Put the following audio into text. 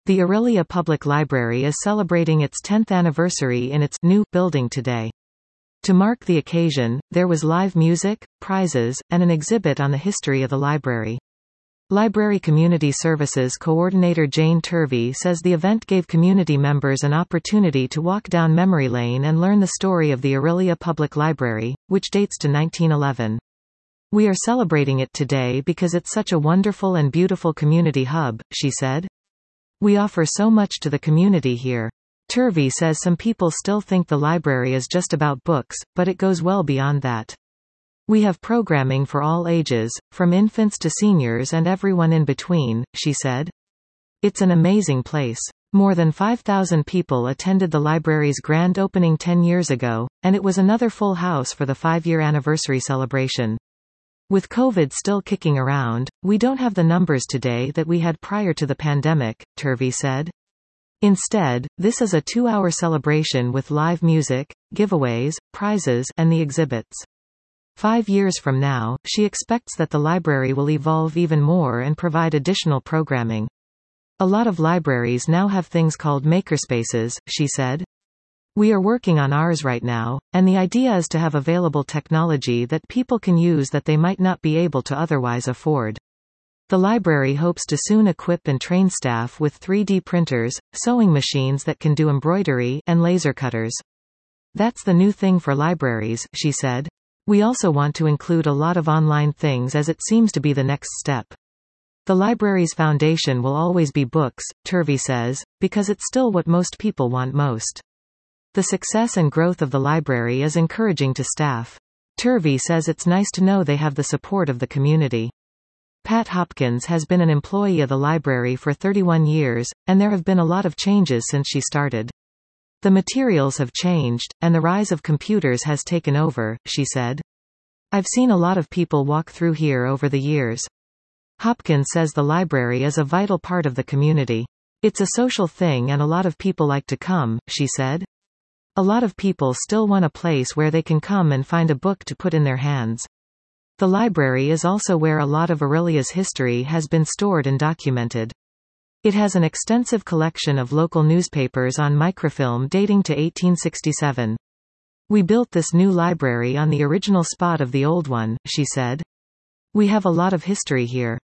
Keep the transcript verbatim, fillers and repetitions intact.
The Orillia Public Library is celebrating its tenth anniversary in its new building today. To mark the occasion, there was live music, prizes, and an exhibit on the history of the library. Library Community Services Coordinator Jane Turvey says the event gave community members an opportunity to walk down memory lane and learn the story of the Orillia Public Library, which dates to nineteen eleven. "We are celebrating it today because it's such a wonderful and beautiful community hub," she said. "We offer so much to the community here." Turvey says some people still think the library is just about books, but it goes well beyond that. "We have programming for all ages, from infants to seniors and everyone in between," she said. "It's an amazing place. More than five thousand people attended the library's grand opening ten years ago, and it was another full house for the five-year anniversary celebration. With COVID still kicking around, we don't have the numbers today that we had prior to the pandemic," Turvey said. "Instead, this is a two-hour celebration with live music, giveaways, prizes, and the exhibits." Five years from now, she expects that the library will evolve even more and provide additional programming. "A lot of libraries now have things called makerspaces," she said. "We are working on ours right now, and the idea is to have available technology that people can use that they might not be able to otherwise afford." The library hopes to soon equip and train staff with three D printers, sewing machines that can do embroidery, and laser cutters. "That's the new thing for libraries," she said. "We also want to include a lot of online things as it seems to be the next step. The library's foundation will always be books," Turvey says, "because it's still what most people want most." The success and growth of the library is encouraging to staff. Turvey says it's nice to know they have the support of the community. Pat Hopkins has been an employee of the library for thirty-one years, and there have been a lot of changes since she started. "The materials have changed, and the rise of computers has taken over," she said. "I've seen a lot of people walk through here over the years." Hopkins says the library is a vital part of the community. "It's a social thing and a lot of people like to come," she said. "A lot of people still want a place where they can come and find a book to put in their hands." The library is also where a lot of Orillia's history has been stored and documented. It has an extensive collection of local newspapers on microfilm dating to eighteen sixty-seven. "We built this new library on the original spot of the old one," she said. "We have a lot of history here."